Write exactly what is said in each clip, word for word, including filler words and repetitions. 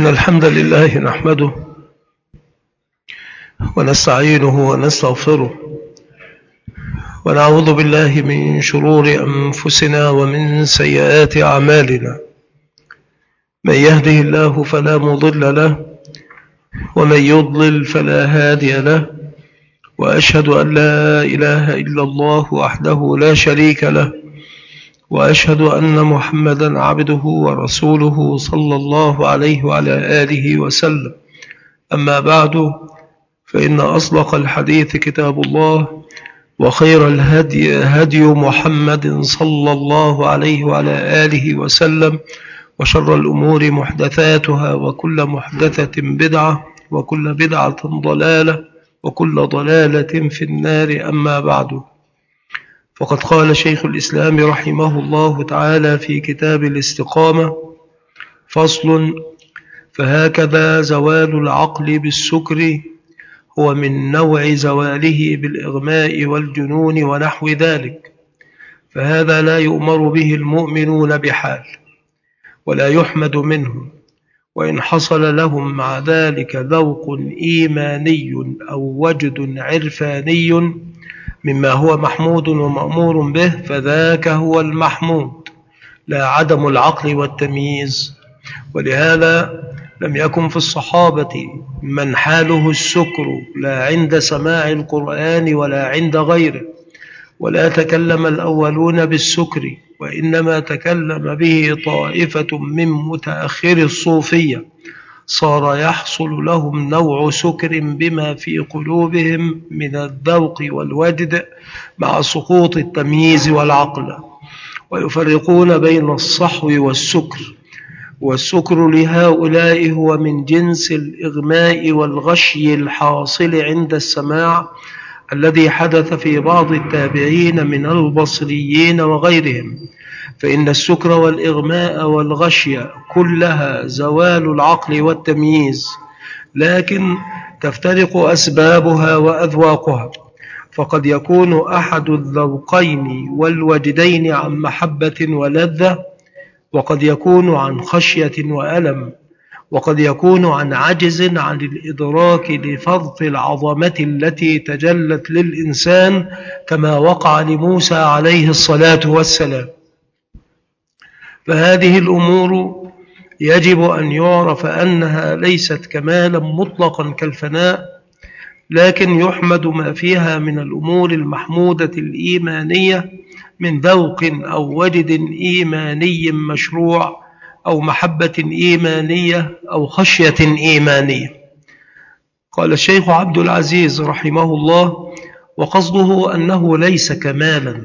إن الحمد لله نحمده ونستعينه ونستغفره ونعوذ بالله من شرور أنفسنا ومن سيئات أعمالنا. من يهده الله فلا مضل له ومن يضلل فلا هادي له، وأشهد أن لا إله إلا الله وحده لا شريك له، وأشهد أن محمدا عبده ورسوله صلى الله عليه وعلى آله وسلم. أما بعد، فإن أصدق الحديث كتاب الله، وخير الهدي هدي محمد صلى الله عليه وعلى آله وسلم، وشر الأمور محدثاتها، وكل محدثة بدعة، وكل بدعة ضلالة، وكل ضلالة في النار. أما بعد، فقد قال شيخ الإسلام رحمه الله تعالى في كتاب الاستقامة: فصل: فهكذا زوال العقل بالسكر هو من نوع زواله بالإغماء والجنون ونحو ذلك، فهذا لا يؤمر به المؤمنون بحال، ولا يحمد منهم، وإن حصل لهم مع ذلك ذوق إيماني أو وجد عرفاني مما هو محمود ومأمور به، فذاك هو المحمود، لا عدم العقل والتمييز. ولهذا لم يكن في الصحابة من حاله السكر، لا عند سماع القرآن ولا عند غيره، ولا تكلم الأولون بالسكر، وإنما تكلم به طائفة من متأخر الصوفية، صار يحصل لهم نوع سكر بما في قلوبهم من الذوق والوجد مع سقوط التمييز والعقل، ويفرقون بين الصحو والسكر. والسكر لهؤلاء هو من جنس الإغماء والغشي الحاصل عند السماع الذي حدث في بعض التابعين من البصريين وغيرهم، فإن السكر والإغماء والغشي كلها زوال العقل والتمييز، لكن تفترق أسبابها وأذواقها، فقد يكون أحد الذوقين والوجدين عن محبة ولذة، وقد يكون عن خشية وألم، وقد يكون عن عجز عن الإدراك لفضل العظمة التي تجلت للإنسان، كما وقع لموسى عليه الصلاة والسلام. فهذه الأمور يجب أن يعرف أنها ليست كمالا مطلقا كالفناء، لكن يحمد ما فيها من الأمور المحمودة الإيمانية من ذوق أو وجد إيماني مشروع، أو محبة إيمانية، أو خشية إيمانية. قال الشيخ عبد العزيز رحمه الله: وقصده أنه ليس كمالا،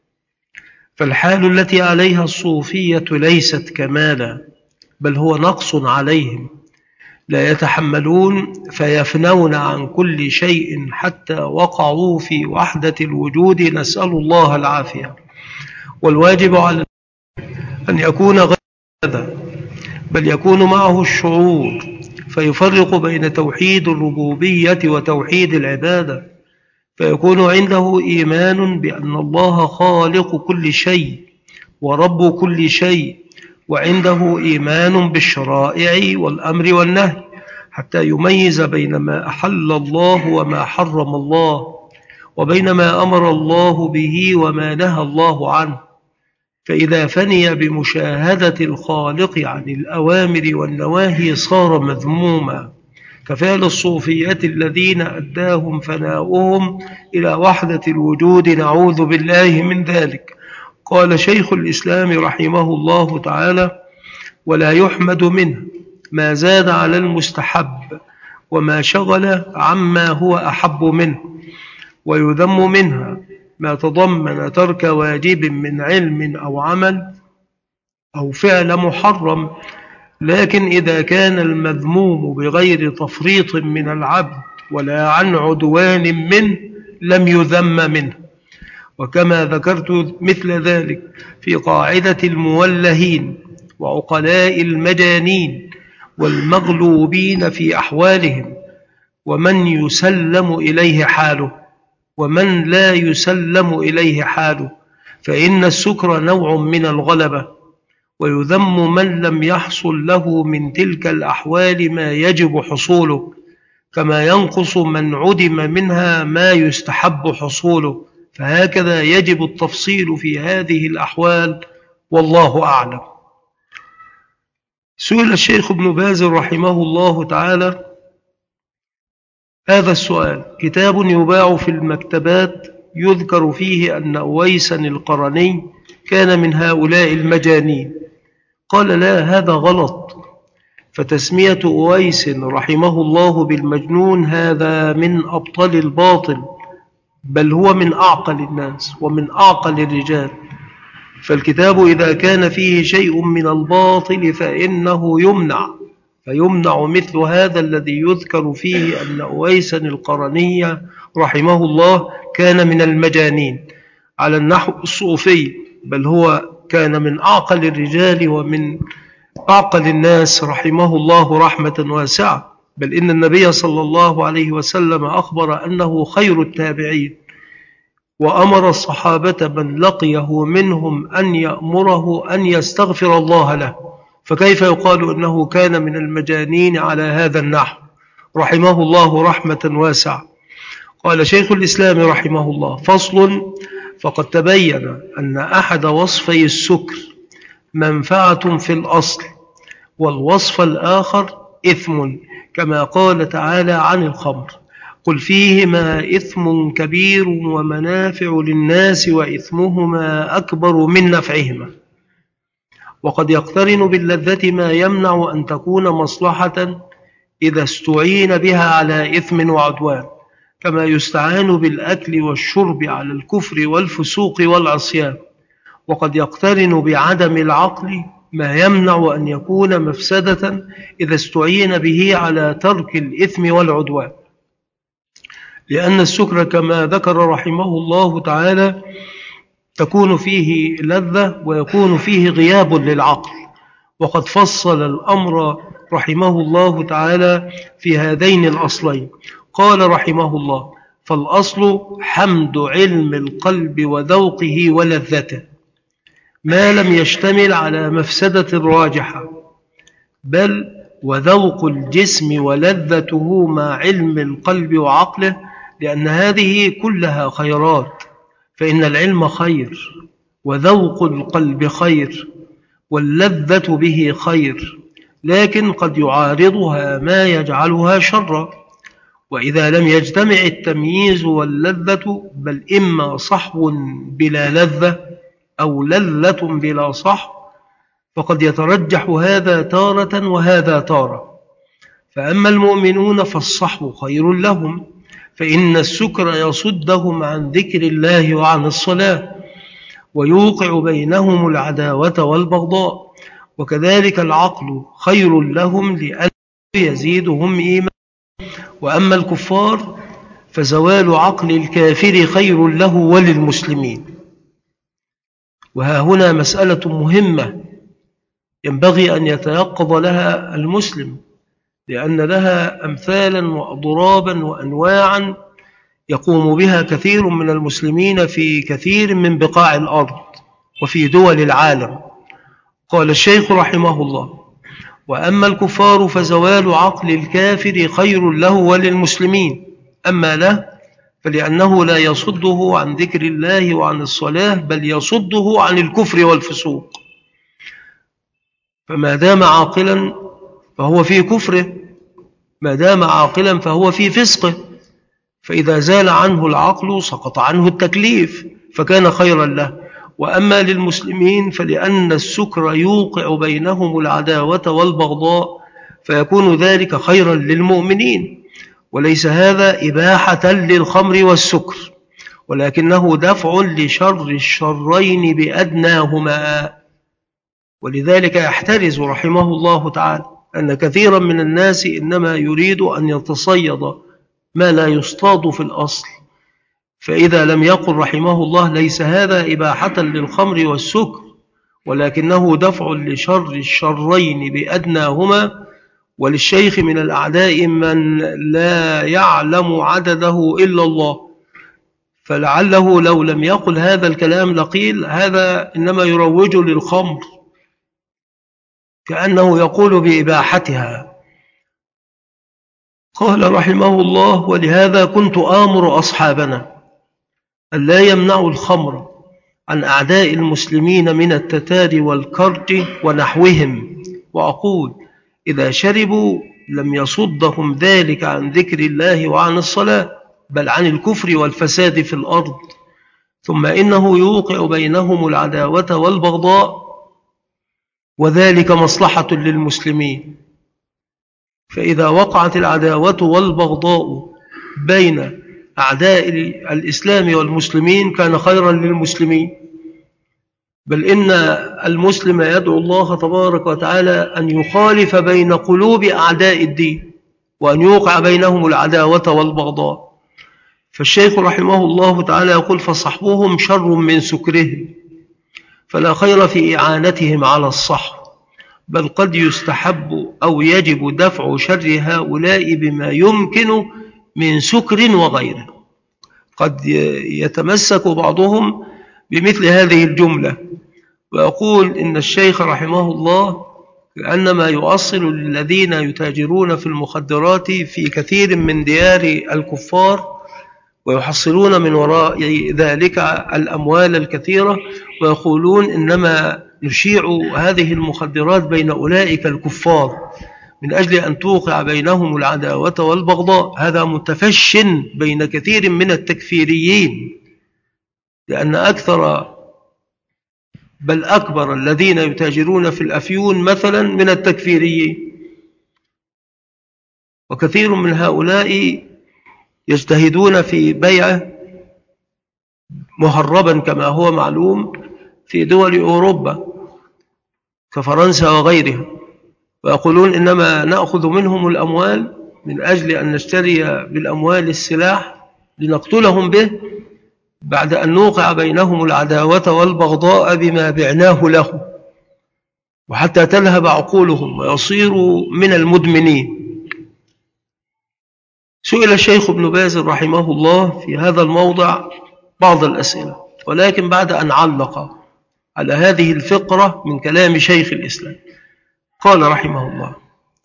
فالحال التي عليها الصوفية ليست كمالا، بل هو نقص عليهم، لا يتحملون فيفنون عن كل شيء حتى وقعوا في وحدة الوجود، نسأل الله العافية. والواجب على أن يكون غير هذا، بل يكون معه الشعور، فيفرق بين توحيد الربوبية وتوحيد العبادة، فيكون عنده إيمان بأن الله خالق كل شيء ورب كل شيء، وعنده إيمان بالشرائع والأمر والنهي، حتى يميز بين ما أحل الله وما حرم الله، وبين ما أمر الله به وما نهى الله عنه. فإذا فني بمشاهدة الخالق عن الأوامر والنواهي صار مذموما، كفعل الصوفية الذين أداهم فناؤهم إلى وحدة الوجود، نعوذ بالله من ذلك. قال شيخ الإسلام رحمه الله تعالى: ولا يحمد منه ما زاد على المستحب، وما شغل عما هو أحب منه، ويذم منها ما تضمن ترك واجب من علم أو عمل أو فعل محرم، لكن إذا كان المذموم بغير تفريط من العبد ولا عن عدوان منه لم يذم منه. وكما ذكرت مثل ذلك في قاعدة المولهين وعقلاء المجانين والمغلوبين في أحوالهم، ومن يسلم إليه حاله ومن لا يسلم إليه حاله، فإن السكر نوع من الغلبة، ويذم من لم يحصل له من تلك الأحوال ما يجب حصوله، كما ينقص من عدم منها ما يستحب حصوله. فهكذا يجب التفصيل في هذه الأحوال، والله أعلم. سئل الشيخ ابن باز رحمه الله تعالى هذا السؤال: كتاب يباع في المكتبات يذكر فيه أن أويسا القرني كان من هؤلاء المجانين. قال: لا، هذا غلط، فتسمية أويس رحمه الله بالمجنون هذا من أبطال الباطل، بل هو من أعقل الناس ومن أعقل الرجال. فالكتاب إذا كان فيه شيء من الباطل فإنه يمنع، فيمنع مثل هذا الذي يذكر فيه أن أويسا القرني رحمه الله كان من المجانين على النحو الصوفي، بل هو كان من أعقل الرجال ومن أعقل الناس رحمه الله رحمة واسعة. بل إن النبي صلى الله عليه وسلم أخبر أنه خير التابعين، وأمر الصحابة من لقيه منهم أن يأمره أن يستغفر الله له، فكيف يقال أنه كان من المجانين على هذا النحو رحمه الله رحمة واسعة؟ قال شيخ الإسلام رحمه الله: فصل: فقد تبين أن أحد وصفي السكر منفعة في الأصل، والوصف الآخر إثم، كما قال تعالى عن الخمر: قل فيهما إثم كبير ومنافع للناس وإثمهما أكبر من نفعهما. وقد يقترن باللذة ما يمنع أن تكون مصلحة إذا استعين بها على إثم وعدوان، كما يستعان بالأكل والشرب على الكفر والفسوق والعصيان. وقد يقترن بعدم العقل ما يمنع أن يكون مفسدة إذا استعين به على ترك الإثم والعدوان، لأن السكر كما ذكر رحمه الله تعالى تكون فيه لذة ويكون فيه غياب للعقل. وقد فصل الأمر رحمه الله تعالى في هذين الأصلين. قال رحمه الله: فالأصل حمد علم القلب وذوقه ولذته، ما لم يشتمل على مفسدة راجحة، بل وذوق الجسم ولذته مع علم القلب وعقله، لأن هذه كلها خيرات، فإن العلم خير، وذوق القلب خير، واللذة به خير، لكن قد يعارضها ما يجعلها شرا. وإذا لم يجتمع التمييز واللذة، بل إما صحو بلا لذة أو لذة بلا صحو، فقد يترجح هذا تارة وهذا تارة. فأما المؤمنون فالصحو خير لهم، فإن السكر يصدهم عن ذكر الله وعن الصلاة، ويوقع بينهم العداوة والبغضاء. وكذلك العقل خير لهم لأنه يزيدهم إيمان. وأما الكفار فزوال عقل الكافر خير له وللمسلمين. وها هنا مسألة مهمة ينبغي أن يتيقظ لها المسلم، لأن لها أمثالا وأضرابا وأنواعا يقوم بها كثير من المسلمين في كثير من بقاع الأرض وفي دول العالم. قال الشيخ رحمه الله: وأما الكفار فزوال عقل الكافر خير له وللمسلمين. أما له فلأنه لا يصده عن ذكر الله وعن الصلاة، بل يصده عن الكفر والفسوق. فما دام عاقلا فهو في كفره، ما دام عاقلا فهو في فسقه، فإذا زال عنه العقل سقط عنه التكليف فكان خيرا له. وأما للمسلمين فلأن السكر يوقع بينهم العداوة والبغضاء، فيكون ذلك خيرا للمؤمنين. وليس هذا إباحة للخمر والسكر، ولكنه دفع لشر الشرين بأدناهما. ولذلك يحترز رحمه الله تعالى أن كثيرا من الناس إنما يريد أن يتصيد ما لا يصطاد في الأصل. فإذا لم يقل رحمه الله ليس هذا إباحة للخمر والسكر، ولكنه دفع لشر الشرين بأدناهما. وللشيخ من الأعداء من لا يعلم عدده إلا الله، فلعله لو لم يقل هذا الكلام لقيل هذا إنما يروج للخمر، كأنه يقول بإباحتها. قال رحمه الله: ولهذا كنت آمر أصحابنا أن لا يمنعوا الخمر عن أعداء المسلمين من التتار والكرج ونحوهم، وأقول: إذا شربوا لم يصدهم ذلك عن ذكر الله وعن الصلاة، بل عن الكفر والفساد في الأرض، ثم إنه يوقع بينهم العداوة والبغضاء، وذلك مصلحة للمسلمين. فإذا وقعت العداوة والبغضاء بين أعداء الإسلام والمسلمين كان خيرا للمسلمين، بل إن المسلم يدعو الله تبارك وتعالى أن يخالف بين قلوب أعداء الدين، وأن يوقع بينهم العداوة والبغضاء. فالشيخ رحمه الله تعالى يقول: فصحبهم شر من سكرهم، فلا خير في إعانتهم على الصحب، بل قد يستحب أو يجب دفع شر هؤلاء بما يمكن من سكر وغيره. قد يتمسك بعضهم بمثل هذه الجملة ويقول إن الشيخ رحمه الله كأنما يؤصل للذين يتاجرون في المخدرات في كثير من ديار الكفار ويحصلون من وراء ذلك الأموال الكثيرة، ويقولون إنما نشيع هذه المخدرات بين أولئك الكفار من أجل أن توقع بينهم العداوة والبغضاء. هذا متفش بين كثير من التكفيريين، لأن أكثر بل أكبر الذين يتاجرون في الأفيون مثلا من التكفيريين، وكثير من هؤلاء يجتهدون في بيعه مهربا كما هو معلوم في دول أوروبا كفرنسا وغيرها، ويقولون إنما نأخذ منهم الأموال من أجل أن نشتري بالأموال السلاح لنقتلهم به بعد أن نوقع بينهم العداوة والبغضاء بما بعناه له، وحتى تلهب عقولهم ويصيروا من المدمنين. سئل الشيخ ابن باز رحمه الله في هذا الموضع بعض الأسئلة، ولكن بعد أن علق على هذه الفقرة من كلام شيخ الإسلام قال رحمه الله: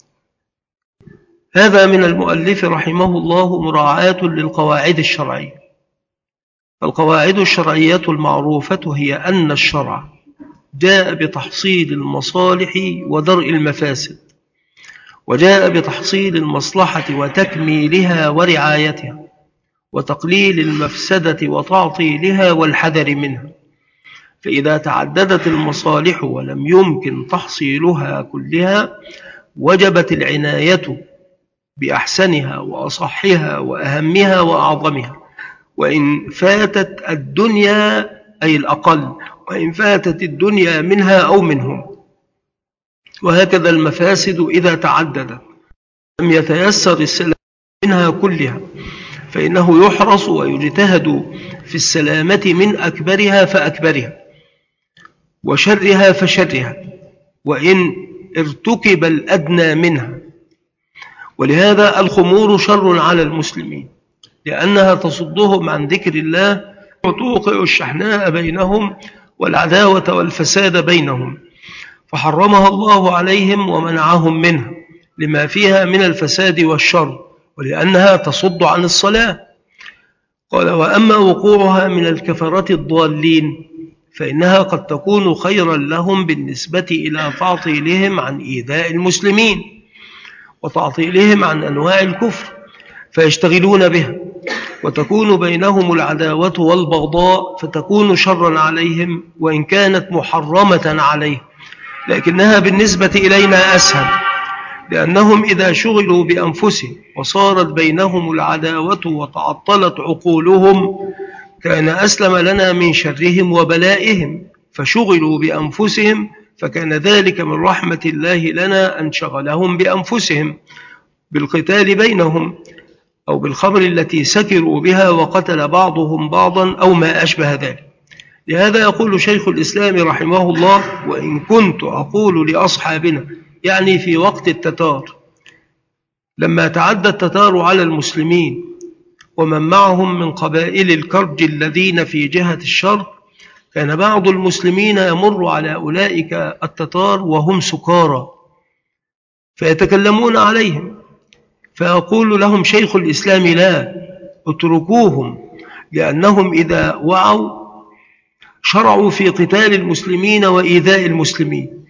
هذا من المؤلف رحمه الله مراعاة للقواعد الشرعية. فالقواعد الشرعية المعروفة هي أن الشرع جاء بتحصيل المصالح ودرء المفاسد، وجاء بتحصيل المصلحة وتكميلها ورعايتها، وتقليل المفسدة وتعطيلها والحذر منها. فإذا تعددت المصالح ولم يمكن تحصيلها كلها وجبت العناية بأحسنها وأصحها وأهمها وأعظمها، وإن فاتت الدنيا أي الأقل، وإن فاتت الدنيا منها أو منهم. وهكذا المفاسد إذا تعددت لم يتيسر السلام منها كلها، فإنه يحرص ويجتهد في السلامة من أكبرها فأكبرها وشرها فشرها، وإن ارتكب الأدنى منها. ولهذا الخمور شر على المسلمين، لأنها تصدهم عن ذكر الله وتوقع الشحناء بينهم والعداوة والفساد بينهم، فحرمها الله عليهم ومنعهم منها لما فيها من الفساد والشر، ولأنها تصد عن الصلاة. قال: وأما وقوعها من الكفرة الضالين فإنها قد تكون خيرا لهم بالنسبة إلى تعطيلهم عن إيذاء المسلمين وتعطيلهم عن أنواع الكفر فيشتغلون بها، وتكون بينهم العداوة والبغضاء فتكون شرا عليهم وإن كانت محرمة عليهم، لكنها بالنسبة إلينا أسهل، لأنهم إذا شغلوا بأنفسهم وصارت بينهم العداوة وتعطلت عقولهم كان أسلم لنا من شرهم وبلائهم، فشغلوا بأنفسهم فكان ذلك من رحمة الله لنا أن شغلهم بأنفسهم بالقتال بينهم أو بالخمر التي سكروا بها وقتل بعضهم بعضا أو ما أشبه ذلك. لهذا يقول شيخ الإسلام رحمه الله: وإن كنت أقول لأصحابنا، يعني في وقت التتار لما تعدى التتار على المسلمين ومن معهم من قبائل الكرج الذين في جهة الشرق، كان بعض المسلمين يمر على أولئك التتار وهم سكارى فيتكلمون عليهم، فيقول لهم شيخ الإسلام: لا، اتركوهم، لأنهم إذا وعوا شرعوا في قتال المسلمين وإيذاء المسلمين.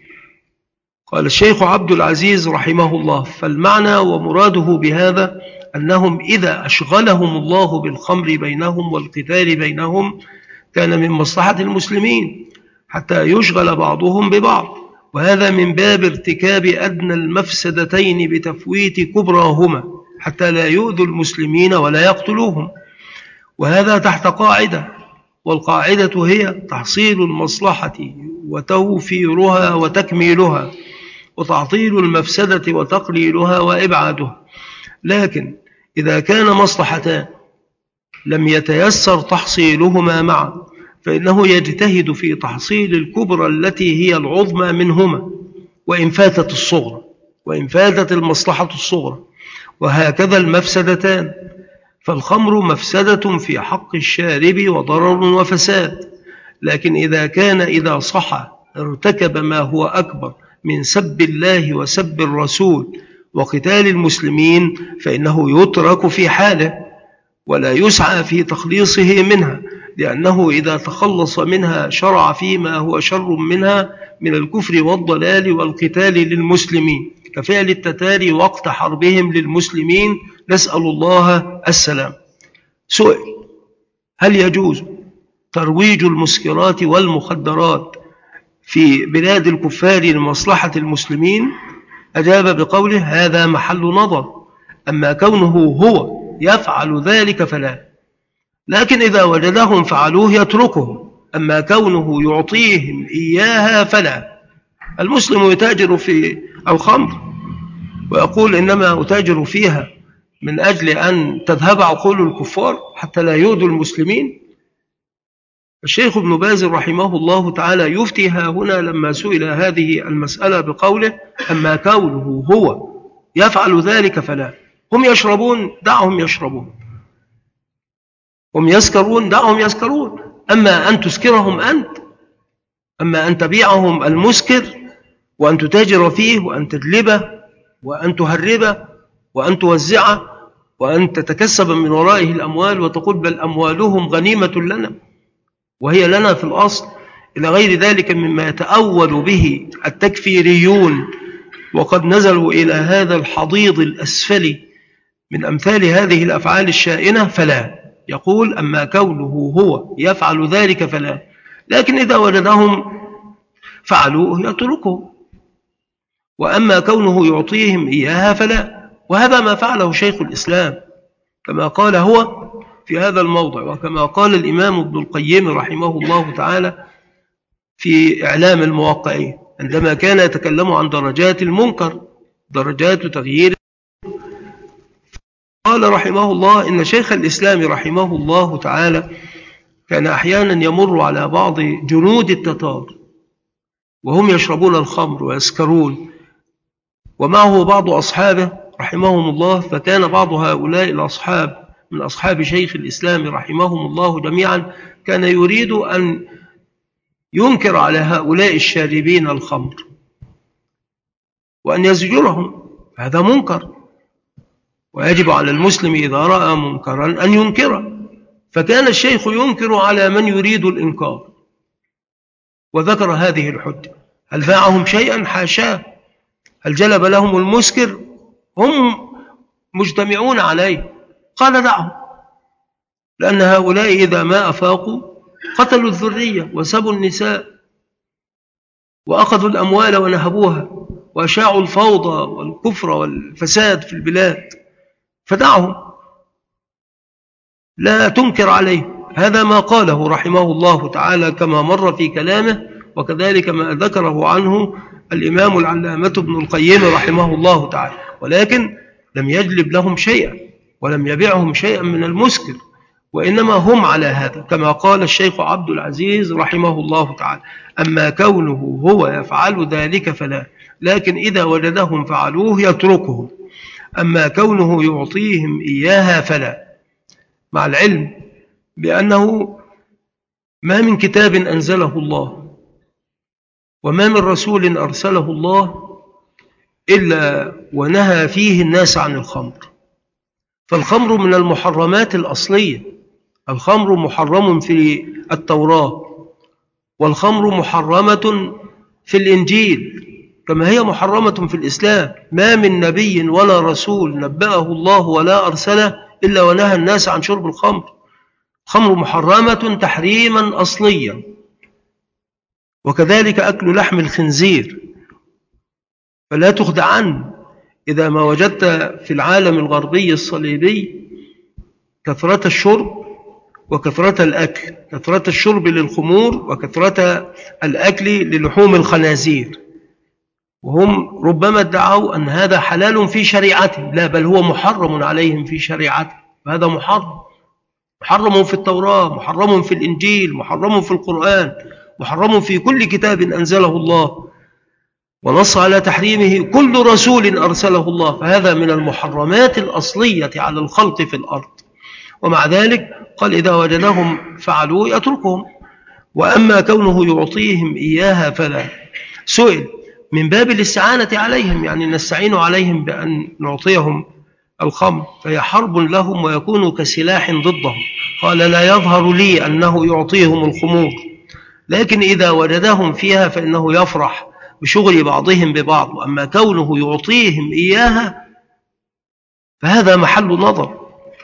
قال الشيخ عبد العزيز رحمه الله: فالمعنى ومراده بهذا أنهم إذا أشغلهم الله بالخمر بينهم والقتال بينهم كان من مصلحة المسلمين حتى يشغل بعضهم ببعض، وهذا من باب ارتكاب أدنى المفسدتين بتفويت كبراهما حتى لا يؤذوا المسلمين ولا يقتلوهم، وهذا تحت قاعدة، والقاعدة هي تحصيل المصلحة وتوفيرها وتكميلها، وتعطيل المفسدة وتقليلها وإبعادها. لكن إذا كان مصلحتان لم يتيسر تحصيلهما معا فإنه يجتهد في تحصيل الكبرى التي هي العظمى منهما، وإن فاتت الصغرى، وإن فاتت المصلحة الصغرى، وهكذا المفسدتان. فالخمر مفسدة في حق الشارب وضرر وفساد، لكن إذا كان إذا صح ارتكب ما هو أكبر من سب الله وسب الرسول وقتال المسلمين فإنه يترك في حاله ولا يسعى في تخليصه منها، لأنه إذا تخلص منها شرع فيما هو شر منها من الكفر والضلال والقتال للمسلمين، كفعل التتار وقت حربهم للمسلمين، نسأل الله السلام. سؤال: هل يجوز ترويج المسكرات والمخدرات في بلاد الكفار لمصلحة المسلمين؟ أجاب بقوله: هذا محل نظر، أما كونه هو يفعل ذلك فلا، لكن إذا وجدهم فعلوه يتركهم، أما كونه يعطيهم إياها فلا. المسلم يتاجر في الخمر ويقول: إنما أتاجر فيها من أجل أن تذهب عقول الكفار حتى لا يؤذوا المسلمين. الشيخ ابن باز رحمه الله تعالى يفتي ها هنا لما سئل هذه المسألة بقوله: أما كونه هو يفعل ذلك فلا. هم يشربون، دعهم يشربون، هم يسكرون، دعهم يسكرون، أما أن تسكرهم أنت، أما أن تبيعهم المسكر وأن تتاجر فيه وأن تجلبه وأن تهربه وأن توزعه وأن تتكسب من ورائه الأموال وتقول بل أموالهم غنيمة لنا وهي لنا في الأصل، إلى غير ذلك مما يتأول به التكفيريون، وقد نزلوا إلى هذا الحضيض الأسفل من أمثال هذه الأفعال الشائنة، فلا. يقول: أما كونه هو يفعل ذلك فلا، لكن إذا وجدهم فعلوه يتركه، وأما كونه يعطيهم إياها فلا. وهذا ما فعله شيخ الإسلام كما قال هو في هذا الموضع، وكما قال الإمام ابن القيم رحمه الله تعالى في إعلام الموقعين عندما كان يتكلم عن درجات المنكر، درجات تغيير. قال رحمه الله إن شيخ الإسلام رحمه الله تعالى كان أحيانا يمر على بعض جنود التتار وهم يشربون الخمر ويسكرون، ومعه بعض أصحابه رحمهم الله، فكان بعض هؤلاء الأصحاب من أصحاب شيخ الإسلام رحمهم الله جميعا كان يريد أن ينكر على هؤلاء الشاربين الخمر وأن يزجرهم، هذا منكر، ويجب على المسلم إذا رأى منكرا أن ينكره. فكان الشيخ ينكر على من يريد الإنكار، وذكر هذه الحجة: هل باعهم شيئا؟ حاشاه. هل جلب لهم المسكر؟ هم مجتمعون عليه. قال: دعهم، لأن هؤلاء إذا ما أفاقوا قتلوا الذرية وسبوا النساء وأخذوا الأموال ونهبوها وأشاعوا الفوضى والكفر والفساد في البلاد، فدعهم، لا تنكر عليه. هذا ما قاله رحمه الله تعالى كما مر في كلامه، وكذلك ما ذكره عنه الإمام العلامة ابن القيم رحمه الله تعالى، ولكن لم يجلب لهم شيئا ولم يبيعهم شيئا من المسكر، وإنما هم على هذا كما قال الشيخ عبد العزيز رحمه الله تعالى: أما كونه هو يفعل ذلك فلا، لكن إذا وجدهم فعلوه يتركهم، أما كونه يعطيهم إياها فلا، مع العلم بأنه ما من كتاب أنزله الله وما من رسول أرسله الله إلا ونهى فيه الناس عن الخمر. فالخمر من المحرمات الأصلية، الخمر محرم في التوراة، والخمر محرمة في الإنجيل كما هي محرمة في الإسلام. ما من نبي ولا رسول نبأه الله ولا أرسله إلا ونهى الناس عن شرب الخمر. الخمر محرمة تحريما أصليا، وكذلك أكل لحم الخنزير. فلا تخدعن إذا ما وجدت في العالم الغربي الصليبي كثرة الشرب وكثرة الأكل، كثرة الشرب للخمور وكثرة الأكل للحوم الخنازير، وهم ربما ادعوا أن هذا حلال في شريعتهم. لا، بل هو محرم عليهم في شريعتهم. هذا محرم، محرم في التوراة، محرم في الإنجيل، محرم في القرآن، محرم في كل كتاب أنزله الله، ونص على تحريمه كل رسول أرسله الله. فهذا من المحرمات الأصلية على الخلق في الأرض. ومع ذلك قال إذا وجدهم فعلوا يتركهم. وأما كونه يعطيهم إياها فلا. سئل من باب الاستعانة عليهم، يعني نستعين عليهم بأن نعطيهم الخمر، فهي حرب لهم ويكون كسلاح ضدهم. قال لا يظهر لي أنه يعطيهم الخمور، لكن إذا وجدهم فيها فإنه يفرح بشغل بعضهم ببعض. وأما كونه يعطيهم إياها فهذا محل نظر.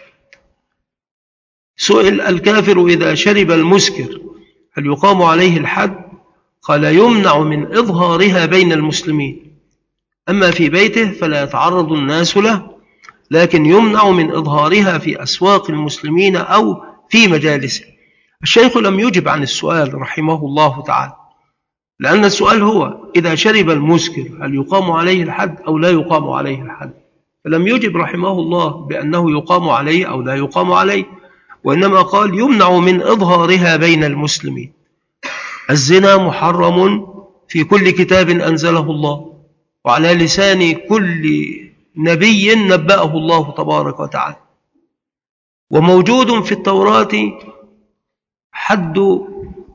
سئل الكافر إذا شرب المسكر هل يقام عليه الحد؟ قال يمنع من إظهارها بين المسلمين، أما في بيته فلا يتعرض الناس له، لكن يمنع من إظهارها في أسواق المسلمين أو في مجالسه. الشيخ لم يجب عن السؤال رحمه الله تعالى، لأن السؤال هو إذا شرب المسكر هل يقام عليه الحد أو لا يقام عليه الحد؟ فلم يجب رحمه الله بأنه يقام عليه أو لا يقام عليه، وإنما قال يمنع من إظهارها بين المسلمين. الزنا محرم في كل كتاب أنزله الله وعلى لسان كل نبي نبأه الله تبارك وتعالى. وموجود في التوراة حد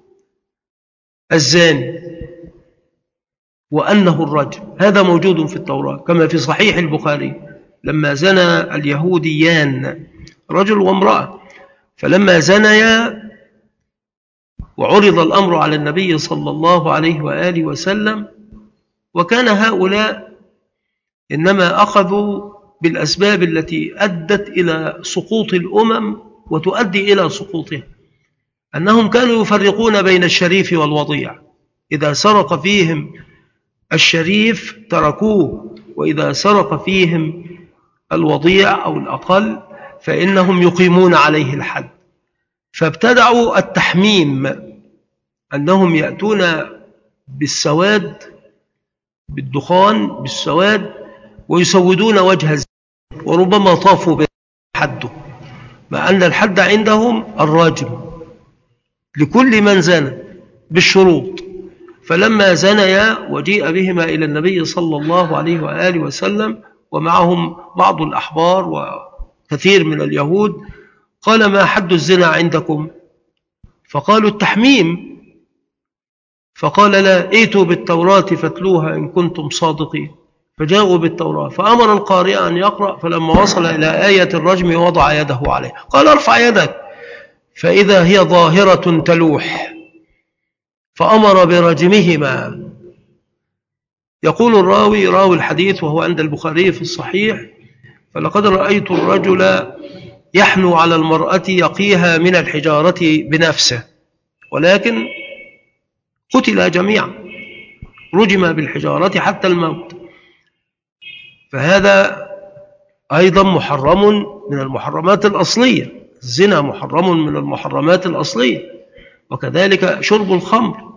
الزاني وأنه الرجم، هذا موجود في التوراة كما في صحيح البخاري لما زنى اليهوديان رجل وامرأة، فلما زنيا وعرض الأمر على النبي صلى الله عليه وآله وسلم، وكان هؤلاء إنما أخذوا بالأسباب التي أدت إلى سقوط الأمم وتؤدي إلى سقوطها، أنهم كانوا يفرقون بين الشريف والوضيع. إذا سرق فيهم الشريف تركوه، وإذا سرق فيهم الوضيع أو الأقل فإنهم يقيمون عليه الحد. فابتدعوا التحميم، أنهم يأتون بالسواد، بالدخان بالسواد، ويسودون وجه الزنا، وربما طافوا بحده، مع أن الحد عندهم الراجم لكل من زنى بالشروط. فلما زنيا وجيء بهما إلى النبي صلى الله عليه وآله وسلم ومعهم بعض الأحبار وكثير من اليهود، قال ما حد الزنا عندكم؟ فقالوا التحميم. فقال لا، ائتوا بالتوراة فاتلوها إن كنتم صادقين. فجاءوا بالتوراة، فأمر القارئ أن يقرأ، فلما وصل إلى آية الرجم وضع يده عليه، قال ارفع يدك، فإذا هي ظاهرة تلوح، فأمر برجمهما. يقول الراوي راوي الحديث وهو عند البخاري في الصحيح: فلقد رأيت الرجل يحنو على المرأة يقيها من الحجارة بنفسه، ولكن قتل جميعا، رجم بالحجارة حتى الموت. فهذا أيضا محرم من المحرمات الأصلية، الزنا محرم من المحرمات الأصلية، وكذلك شرب الخمر.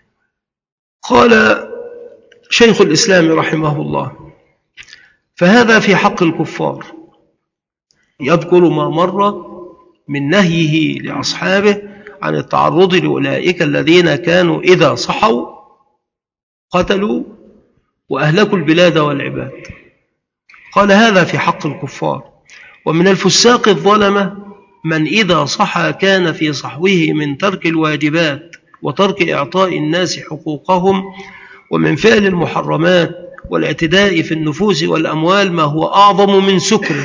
قال شيخ الإسلام رحمه الله: فهذا في حق الكفار. يذكر ما مر من نهيه لأصحابه عن التعرض لأولئك الذين كانوا إذا صحوا قتلوا وأهلكوا البلاد والعباد. قال هذا في حق الكفار. ومن الفساق الظلمة من إذا صحى كان في صحوه من ترك الواجبات وترك إعطاء الناس حقوقهم ومن فعل المحرمات والاعتداء في النفوس والأموال ما هو أعظم من سكره،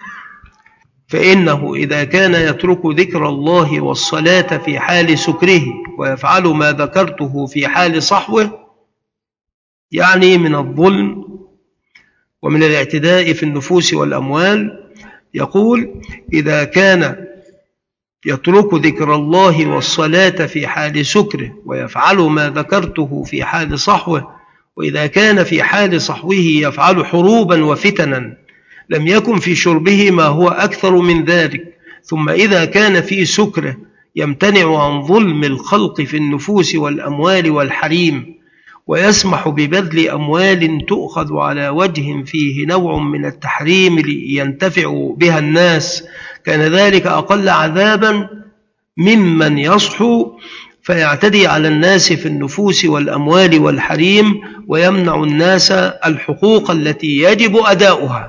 فإنه إذا كان يترك ذكر الله والصلاة في حال سكره ويفعل ما ذكرته في حال صحوه، يعني من الظلم ومن الاعتداء في النفوس والأموال، يقول إذا كان يترك ذكر الله والصلاة في حال سكره ويفعل ما ذكرته في حال صحوه، وإذا كان في حال صحوه يفعل حروبا وفتنا لم يكن في شربه ما هو أكثر من ذلك، ثم إذا كان في سكره يمتنع عن ظلم الخلق في النفوس والأموال والحريم ويسمح ببذل أموال تؤخذ على وجه فيه نوع من التحريم لينتفع بها الناس، كان ذلك أقل عذابا ممن يصحو فيعتدي على الناس في النفوس والأموال والحريم ويمنع الناس الحقوق التي يجب أداؤها.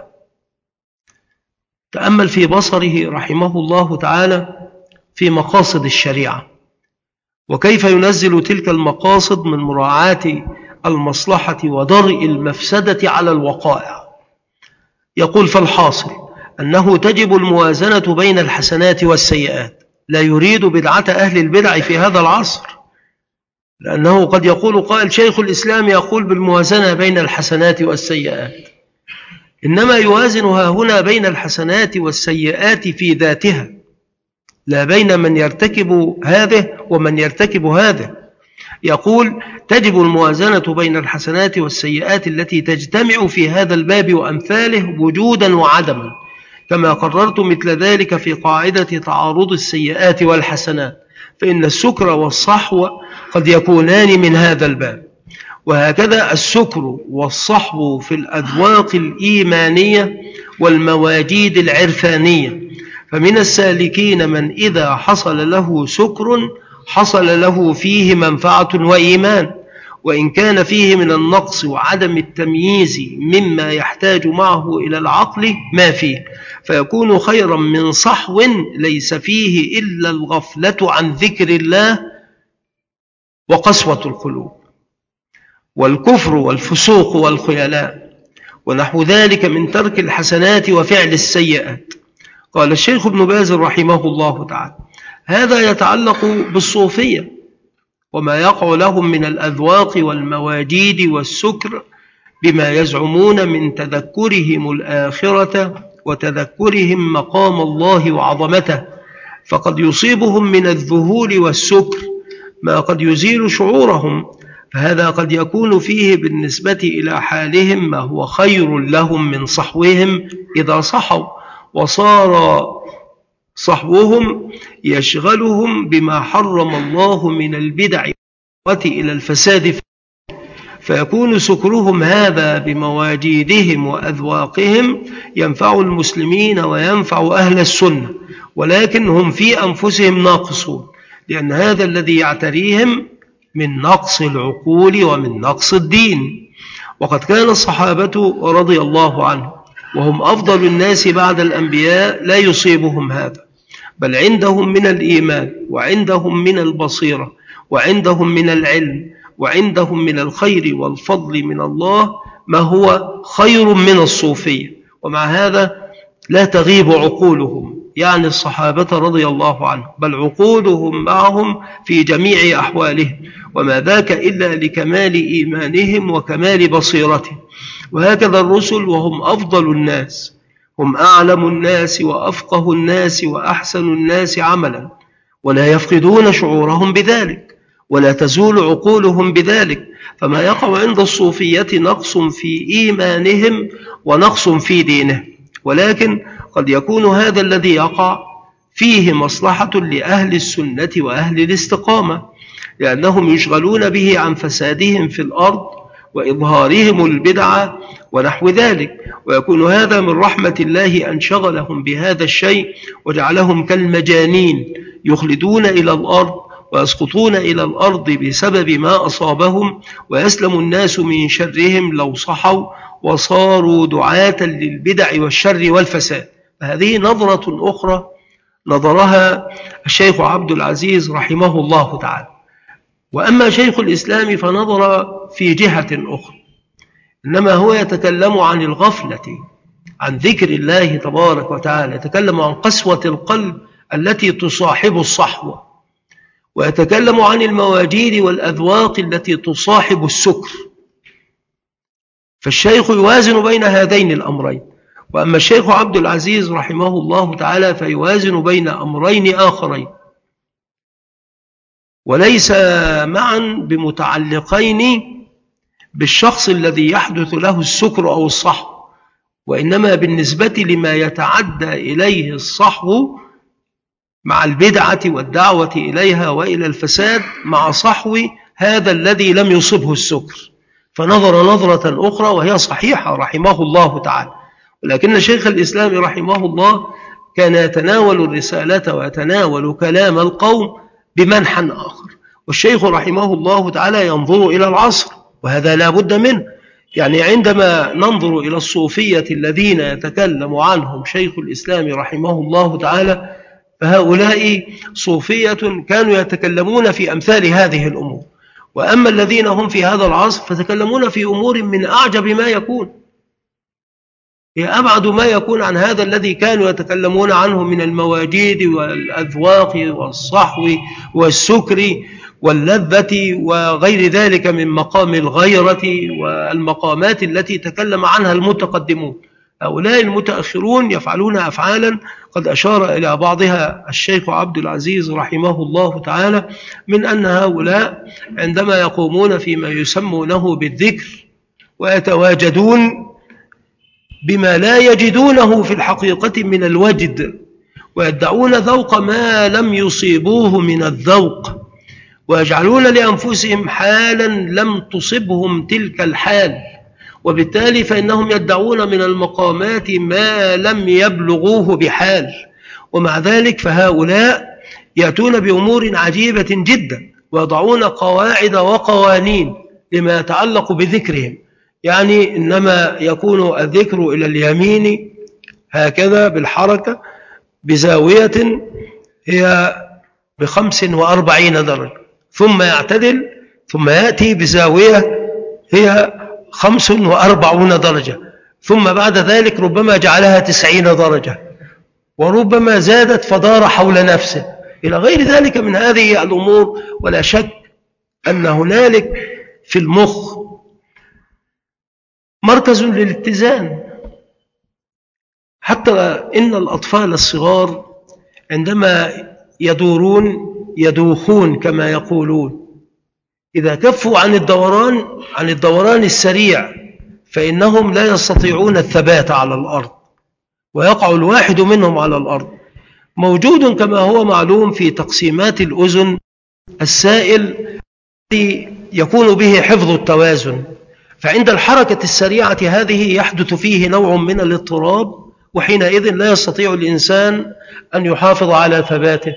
تأمل في بصره رحمه الله تعالى في مقاصد الشريعة، وكيف ينزل تلك المقاصد من مراعاة المصلحة ودرء المفسدة على الوقائع. يقول: فالحاصل أنه تجب الموازنة بين الحسنات والسيئات. لا يريد بدعة أهل البدع في هذا العصر، لأنه قد يقول قائل: شيخ الإسلام يقول بالموازنة بين الحسنات والسيئات، إنما يوازنها هنا بين الحسنات والسيئات في ذاتها، لا بين من يرتكب هذه ومن يرتكب هذا. يقول: تجب الموازنة بين الحسنات والسيئات التي تجتمع في هذا الباب وأمثاله وجودا وعدما، كما قررت مثل ذلك في قاعدة تعارض السيئات والحسنات، فإن السكر والصحو قد يكونان من هذا الباب. وهكذا السكر والصحو في الأذواق الإيمانية والمواجيد العرفانية، فمن السالكين من إذا حصل له سكر حصل له فيه منفعة وإيمان، وإن كان فيه من النقص وعدم التمييز مما يحتاج معه إلى العقل ما فيه، فيكون خيرا من صحو ليس فيه إلا الغفلة عن ذكر الله وقسوة القلوب والكفر والفسوق والخيلاء ونحو ذلك من ترك الحسنات وفعل السيئات. قال الشيخ ابن باز رحمه الله تعالى: هذا يتعلق بالصوفية وما يقع لهم من الأذواق والمواجيد والسكر بما يزعمون من تذكرهم الآخرة وتذكرهم مقام الله وعظمته، فقد يصيبهم من الذهول والسكر ما قد يزيل شعورهم، فهذا قد يكون فيه بالنسبة إلى حالهم ما هو خير لهم من صحوهم إذا صحوا، وصار صحوهم يشغلهم بما حرم الله من البدع إلى الفساد، فيكون سكرهم هذا بمواجيدهم وأذواقهم ينفع المسلمين وينفع أهل السنة، ولكن هم في أنفسهم ناقصون، لأن هذا الذي يعتريهم من نقص العقول ومن نقص الدين. وقد كان الصحابة رضي الله عنهم وهم أفضل الناس بعد الأنبياء لا يصيبهم هذا، بل عندهم من الإيمان وعندهم من البصيرة وعندهم من العلم وعندهم من الخير والفضل من الله ما هو خير من الصوفية، ومع هذا لا تغيب عقولهم، يعني الصحابة رضي الله عنهم، بل عقولهم معهم في جميع أحوالهم، وما ذاك إلا لكمال إيمانهم وكمال بصيرتهم. وهكذا الرسل وهم أفضل الناس، هم أعلم الناس وأفقه الناس وأحسن الناس عملا، ولا يفقدون شعورهم بذلك ولا تزول عقولهم بذلك. فما يقع عند الصوفية نقص في إيمانهم ونقص في دينهم، ولكن قد يكون هذا الذي يقع فيه مصلحة لأهل السنة وأهل الاستقامة، لأنهم يشغلون به عن فسادهم في الأرض وإظهارهم البدعة ونحو ذلك، ويكون هذا من رحمة الله أن شغلهم بهذا الشيء وجعلهم كالمجانين يخلدون إلى الأرض ويسقطون إلى الأرض بسبب ما أصابهم، ويسلم الناس من شرهم لو صحوا وصاروا دعاة للبدع والشر والفساد. هذه نظرة أخرى نظرها الشيخ عبد العزيز رحمه الله تعالى. وأما شيخ الإسلام فنظر في جهة أخرى، إنما هو يتكلم عن الغفلة عن ذكر الله تبارك وتعالى، يتكلم عن قسوة القلب التي تصاحب الصحوة، ويتكلم عن المواجيد والأذواق التي تصاحب السكر. فالشيخ يوازن بين هذين الأمرين. وأما الشيخ عبد العزيز رحمه الله تعالى فيوازن بين أمرين آخرين، وليس معا بمتعلقين بالشخص الذي يحدث له السكر أو الصحو، وإنما بالنسبة لما يتعدى إليه الصحو مع البدعة والدعوة إليها وإلى الفساد مع صحو هذا الذي لم يصبه السكر. فنظر نظرة أخرى وهي صحيحة رحمه الله تعالى. ولكن شيخ الإسلام رحمه الله كان يتناول الرسالة ويتناول كلام القوم بمنحى آخر، والشيخ رحمه الله تعالى ينظر إلى العصر، وهذا لا بد منه. يعني عندما ننظر إلى الصوفية الذين يتكلم عنهم شيخ الإسلام رحمه الله تعالى، فهؤلاء صوفية كانوا يتكلمون في أمثال هذه الأمور. وأما الذين هم في هذا العصر فتكلمون في أمور من أعجب ما يكون، هي أبعد ما يكون عن هذا الذي كانوا يتكلمون عنه من المواجيد والأذواق والصحو والسكر واللذة وغير ذلك من مقام الغيرة والمقامات التي تكلم عنها المتقدمون. هؤلاء المتأخرون يفعلون أفعالا قد أشار إلى بعضها الشيخ عبد العزيز رحمه الله تعالى، من أن هؤلاء عندما يقومون فيما يسمونه بالذكر ويتواجدون بما لا يجدونه في الحقيقة من الوجد، ويدعون ذوق ما لم يصيبوه من الذوق، ويجعلون لأنفسهم حالا لم تصبهم تلك الحال، وبالتالي فإنهم يدعون من المقامات ما لم يبلغوه بحال. ومع ذلك فهؤلاء يأتون بأمور عجيبة جدا، ويضعون قواعد وقوانين لما يتعلق بذكرهم. يعني إنما يكون الذكر إلى اليمين هكذا بالحركة بزاوية هي بخمس وأربعين درجة، ثم يعتدل، ثم يأتي بزاوية هي خمس وأربعون درجة، ثم بعد ذلك ربما جعلها تسعين درجة، وربما زادت فدار حول نفسه إلى غير ذلك من هذه الأمور. ولا شك أن هنالك في المخ مركز للاتزان. حتى إن الأطفال الصغار عندما يدورون يدوخون كما يقولون، إذا كفوا عن الدوران عن الدوران السريع فإنهم لا يستطيعون الثبات على الأرض، ويقع الواحد منهم على الأرض. موجود كما هو معلوم في تقسيمات الأذن السائل الذي يكون به حفظ التوازن، فعند الحركة السريعة هذه يحدث فيه نوع من الاضطراب، وحينئذ لا يستطيع الإنسان أن يحافظ على ثباته،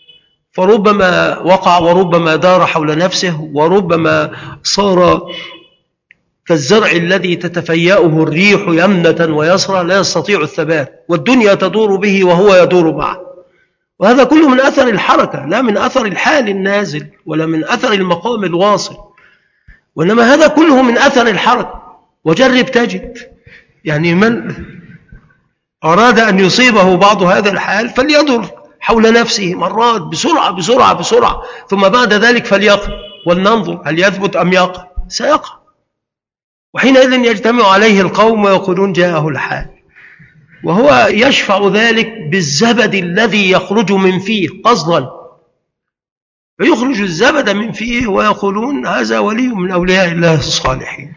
فربما وقع وربما دار حول نفسه، وربما صار كالزرع الذي تتفيأه الريح يمنة ويسرى لا يستطيع الثبات، والدنيا تدور به وهو يدور معه. وهذا كله من أثر الحركة، لا من أثر الحال النازل ولا من أثر المقام الواصل، وإنما هذا كله من أثر الحركة. وجرب تجد، يعني من أراد أن يصيبه بعض هذا الحال فليدر حول نفسه مرات بسرعة بسرعة بسرعة، ثم بعد ذلك فليقف ولننظر هل يثبت أم يقع. سيقع، وحينئذ يجتمع عليه القوم ويقولون جاءه الحال، وهو يشفع ذلك بالزبد الذي يخرج من فيه قصدا، فيخرج الزبد من فيه ويقولون هذا ولي من أولياء الله الصالحين.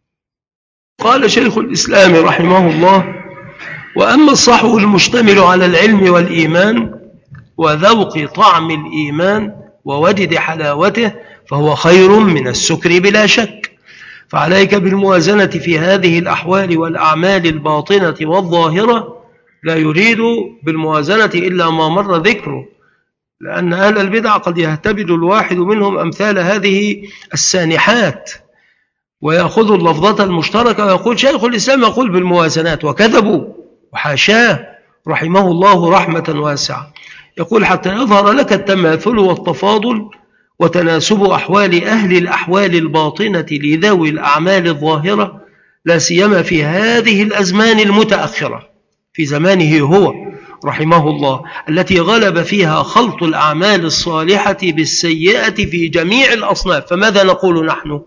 قال شيخ الإسلام رحمه الله: وأما الصحو المشتمل على العلم والإيمان وذوق طعم الإيمان ووجد حلاوته فهو خير من السكر بلا شك. فعليك بالموازنة في هذه الأحوال والأعمال الباطنة والظاهرة، لا يريد بالموازنة إلا ما مر ذكره، لأن أهل البدع قد يهتبد الواحد منهم أمثال هذه السانحات ويأخذ اللفظة المشتركة ويقول شيخ الإسلام يقول بالموازنات، وكذبوا وحاشاه رحمه الله رحمة واسعة. يقول حتى يظهر لك التماثل والتفاضل وتناسب أحوال أهل الأحوال الباطنة لذوي الأعمال الظاهرة، لا سيما في هذه الأزمان المتأخرة، في زمانه هو رحمه الله، التي غلب فيها خلط الأعمال الصالحة بالسيئة في جميع الأصناف. فماذا نقول نحن؟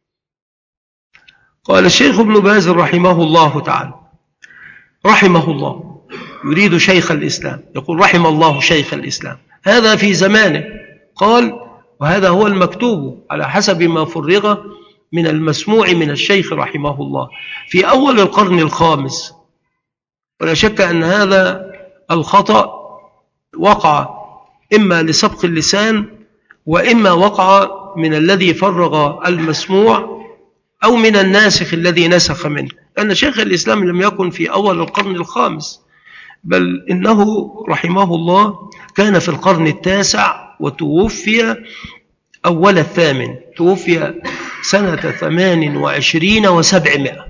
قال الشيخ ابن باز رحمه الله تعالى، رحمه الله يريد شيخ الإسلام، يقول رحم الله شيخ الإسلام، هذا في زمانه. قال وهذا هو المكتوب على حسب ما فرغ من المسموع من الشيخ رحمه الله في أول القرن الخامس. ولا شك أن هذا الخطأ وقع إما لسبق اللسان، وإما وقع من الذي فرغ المسموع، أو من الناسخ الذي نسخ منه، لأن شيخ الإسلام لم يكن في أول القرن الخامس، بل إنه رحمه الله كان في القرن التاسع، وتوفي أول الثامن، توفي سنة ثمان وعشرين وسبعمائة.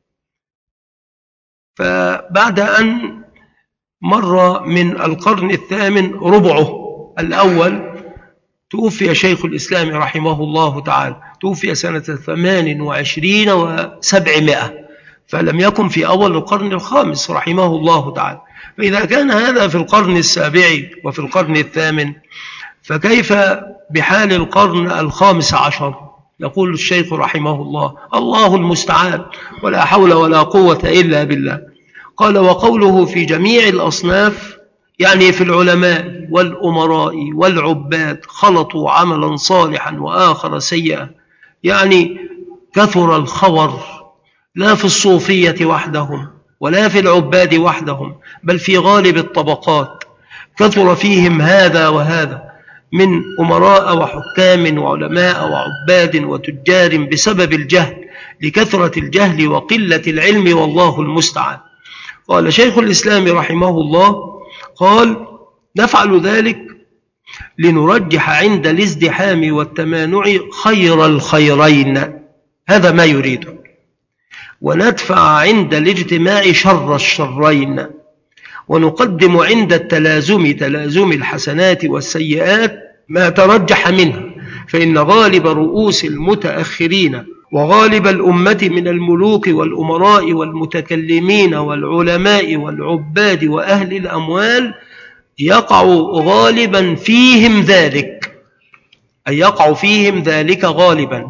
فبعد أن مر من القرن الثامن ربعه الأول توفي شيخ الإسلام رحمه الله تعالى، توفي سنة ثمان وعشرين وسبعمائة، فلم يكن في أول القرن الخامس رحمه الله تعالى. فإذا كان هذا في القرن السابع وفي القرن الثامن، فكيف بحال القرن الخامس عشر؟ يقول الشيخ رحمه الله الله المستعان، ولا حول ولا قوة إلا بالله. قال وقوله في جميع الأصناف، يعني في العلماء والأمراء والعباد خلطوا عملا صالحا وآخر سيئا، يعني كثر الخور، لا في الصوفية وحدهم ولا في العباد وحدهم، بل في غالب الطبقات كثر فيهم هذا وهذا من أمراء وحكام وعلماء وعباد وتجار بسبب الجهل، لكثرة الجهل وقلة العلم، والله المستعان. قال شيخ الإسلام رحمه الله، قال نفعل ذلك لنرجح عند الازدحام والتمانع خير الخيرين، هذا ما يريده، وندفع عند الاجتماع شر الشرين، ونقدم عند التلازم تلازم الحسنات والسيئات ما ترجح منها، فإن غالب رؤوس المتأخرين وغالب الأمة من الملوك والأمراء والمتكلمين والعلماء والعباد وأهل الأموال يقع غالبا فيهم ذلك، أي يقع فيهم ذلك غالبا.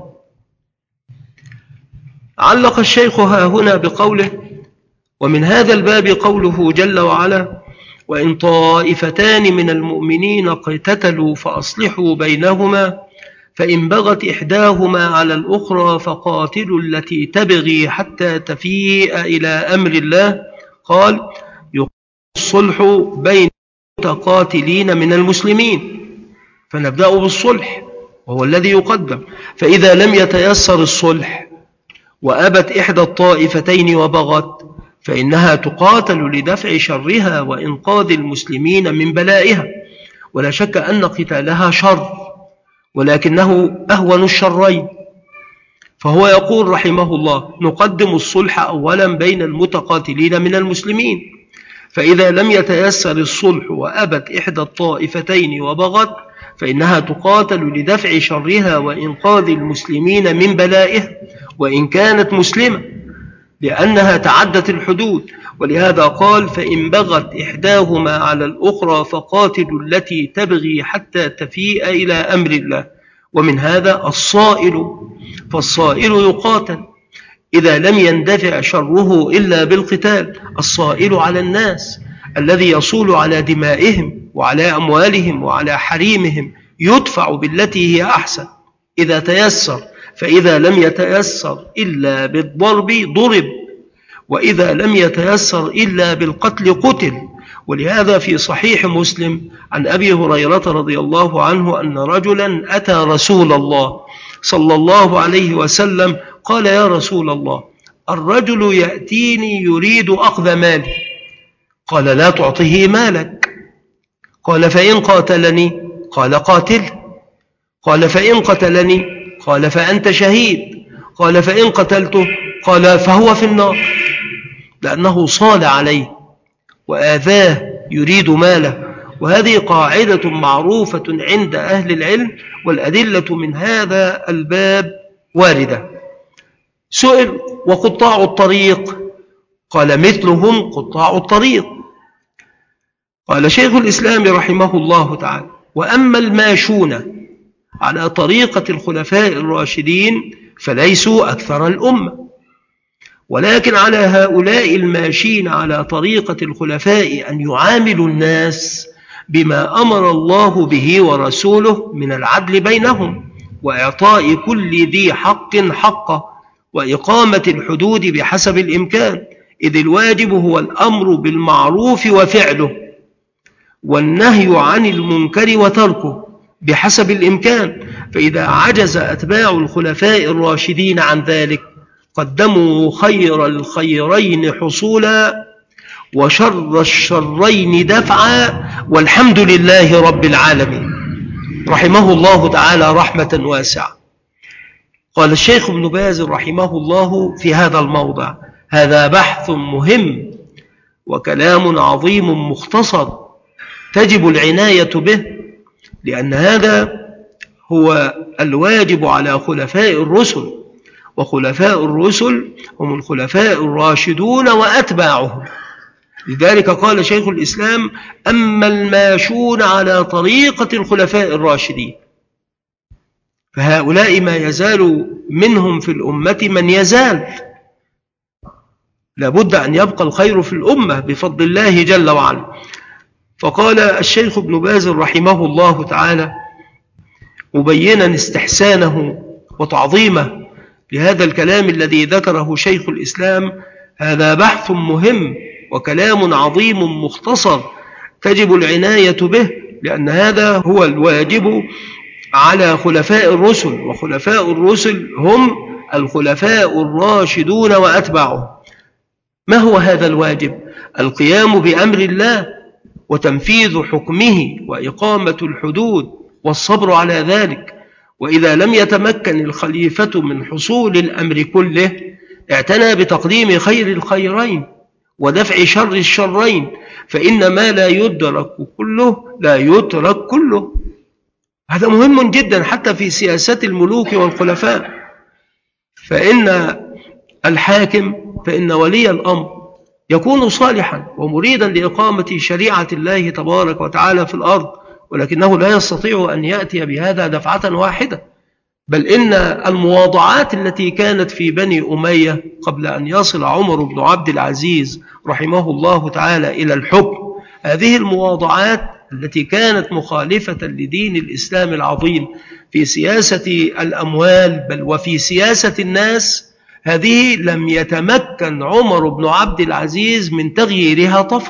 علق الشيخ ها هنا بقوله ومن هذا الباب قوله جل وعلا وإن طائفتان من المؤمنين اقتتلوا فأصلحوا بينهما فإن بغت إحداهما على الأخرى فقاتلوا التي تبغي حتى تفيء إلى أمر الله. قال يقول الصلح بين المتقاتلين من المسلمين، فنبدأ بالصلح وهو الذي يقدم. فإذا لم يتيسر الصلح وأبت إحدى الطائفتين وبغت، فإنها تقاتل لدفع شرها وإنقاذ المسلمين من بلائها. ولا شك أن قتالها شر، ولكنه أهون الشرين. فهو يقول رحمه الله نقدم الصلح أولا بين المتقاتلين من المسلمين، فإذا لم يتيسر الصلح وأبت إحدى الطائفتين وبغت، فإنها تقاتل لدفع شرها وإنقاذ المسلمين من بلائها، وإن كانت مسلمة، لأنها تعدت الحدود. ولهذا قال فإن بغت إحداهما على الأخرى فقاتلوا التي تبغي حتى تفيء إلى أمر الله. ومن هذا الصائل، فالصائل يقاتل إذا لم يندفع شره إلا بالقتال. الصائل على الناس الذي يصول على دمائهم وعلى أموالهم وعلى حريمهم يدفع بالتي هي أحسن إذا تيسر، فإذا لم يتيسر إلا بالضرب ضرب، وإذا لم يتيسر إلا بالقتل قتل. ولهذا في صحيح مسلم عن أبي هريرة رضي الله عنه أن رجلا أتى رسول الله صلى الله عليه وسلم قال يا رسول الله الرجل يأتيني يريد أخذ مالي. قال لا تعطيه مالك. قال فإن قاتلني؟ قال قاتله. قال فإن قتلني؟ قال فأنت شهيد. قال فإن قتلته؟ قال فهو في النار، لأنه صال عليه وآذاه يريد ماله وهذه قاعدة معروفة عند أهل العلم، والأدلة من هذا الباب واردة. سئل: وقطاع الطريق؟ قال: مثلهم قطاع الطريق. قال شيخ الإسلام رحمه الله تعالى: وأما الماشون على طريقة الخلفاء الراشدين فليسوا أكثر الأمة، ولكن على هؤلاء الماشين على طريقة الخلفاء أن يعاملوا الناس بما أمر الله به ورسوله من العدل بينهم، وإعطاء كل ذي حق حقه، وإقامة الحدود بحسب الإمكان، إذ الواجب هو الأمر بالمعروف وفعله، والنهي عن المنكر وتركه بحسب الإمكان. فإذا عجز أتباع الخلفاء الراشدين عن ذلك قدموا خير الخيرين حصولا وشر الشرين دفعا، والحمد لله رب العالمين. رحمه الله تعالى رحمة واسعة. قال الشيخ ابن باز رحمه الله في هذا الموضع: هذا بحث مهم وكلام عظيم مختصر تجب العناية به، لأن هذا هو الواجب على خلفاء الرسل، وخلفاء الرسل هم الخلفاء الراشدون وأتباعهم. لذلك قال شيخ الإسلام: أما الماشون على طريقة الخلفاء الراشدين فهؤلاء ما يزال منهم في الأمة من يزال، لابد أن يبقى الخير في الأمة بفضل الله جل وعلا. فقال الشيخ ابن باز رحمه الله تعالى مبينا استحسانه وتعظيمه لهذا الكلام الذي ذكره شيخ الإسلام: هذا بحث مهم وكلام عظيم مختصر تجب العناية به، لأن هذا هو الواجب على خلفاء الرسل، وخلفاء الرسل هم الخلفاء الراشدون وأتباعهم. ما هو هذا الواجب؟ القيام بأمر الله وتنفيذ حكمه وإقامة الحدود والصبر على ذلك. وإذا لم يتمكن الخليفة من حصول الأمر كله اعتنى بتقديم خير الخيرين ودفع شر الشرين، فإن ما لا يدرك كله لا يترك كله. هذا مهم جدا حتى في سياسة الملوك والخلفاء. فإن الحاكم فإن ولي الأمر يكون صالحا ومريدا لإقامة شريعة الله تبارك وتعالى في الأرض، ولكنه لا يستطيع أن يأتي بهذا دفعة واحدة، بل إن المواضعات التي كانت في بني أمية قبل أن يصل عمر بن عبد العزيز رحمه الله تعالى إلى الحكم، هذه المواضعات التي كانت مخالفة لدين الإسلام العظيم في سياسة الأموال بل وفي سياسة الناس، هذه لم يتمكن عمر بن عبد العزيز من تغييرها طفرا.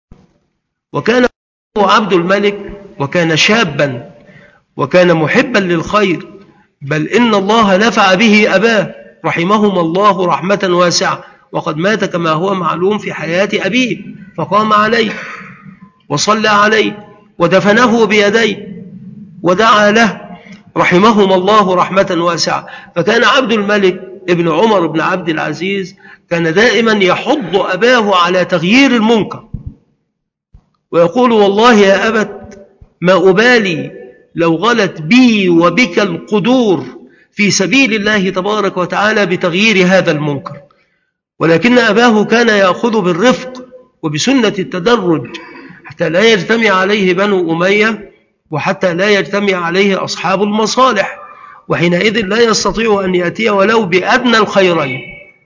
وكان عبد الملك وكان شابا وكان محبا للخير، بل إن الله نفع به أباه رحمهما الله رحمة واسعة، وقد مات كما هو معلوم في حياة أبيه، فقام عليه وصلى عليه ودفنه بيديه ودعا له رحمهما الله رحمة واسعة. فكان عبد الملك ابن عمر بن عبد العزيز كان دائما يحض أباه على تغيير المنكر، ويقول: والله يا أبت ما أبالي لو غلت بي وبك القدور في سبيل الله تبارك وتعالى بتغيير هذا المنكر. ولكن أباه كان يأخذ بالرفق وبسنة التدرج حتى لا يجتمع عليه بنو أمية وحتى لا يجتمع عليه أصحاب المصالح، وحينئذ لا يستطيع أن يأتي ولو بأدنى الخيرين.